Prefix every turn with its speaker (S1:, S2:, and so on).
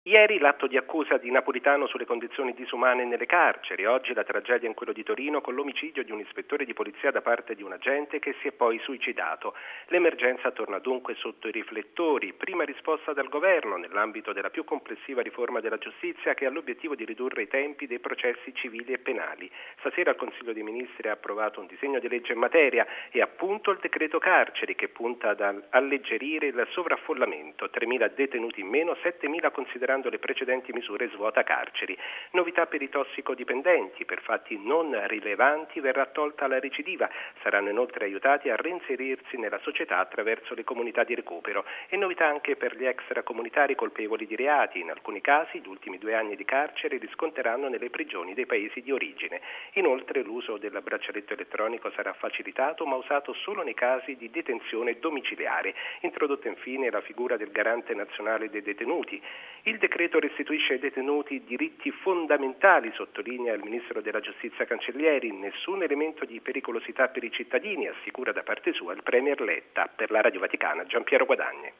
S1: Ieri l'atto di accusa di Napolitano sulle condizioni disumane nelle carceri, oggi la tragedia in quello di Torino con l'omicidio di un ispettore di polizia da parte di un agente che si è poi suicidato. L'emergenza torna dunque sotto i riflettori, prima risposta dal governo nell'ambito della più complessiva riforma della giustizia che ha l'obiettivo di ridurre i tempi dei processi civili e penali. Stasera il Consiglio dei Ministri ha approvato un disegno di legge in materia e appunto il decreto carceri che punta ad alleggerire il sovraffollamento, 3.000 detenuti in meno, 7.000 considerati le precedenti misure svuota carceri. Novità per i tossicodipendenti, per fatti non rilevanti verrà tolta la recidiva, saranno inoltre aiutati a reinserirsi nella società attraverso le comunità di recupero e novità anche per gli extracomunitari colpevoli di reati, in alcuni casi gli ultimi 2 anni di carcere li sconteranno nelle prigioni dei paesi di origine. Inoltre l'uso del braccialetto elettronico sarà facilitato ma usato solo nei casi di detenzione domiciliare. Introdotta infine la figura del garante nazionale dei detenuti. Il decreto restituisce ai detenuti diritti fondamentali, sottolinea il Ministro della Giustizia Cancellieri, nessun elemento di pericolosità per i cittadini, assicura da parte sua il Premier Letta. Per la Radio Vaticana Giampiero Guadagni.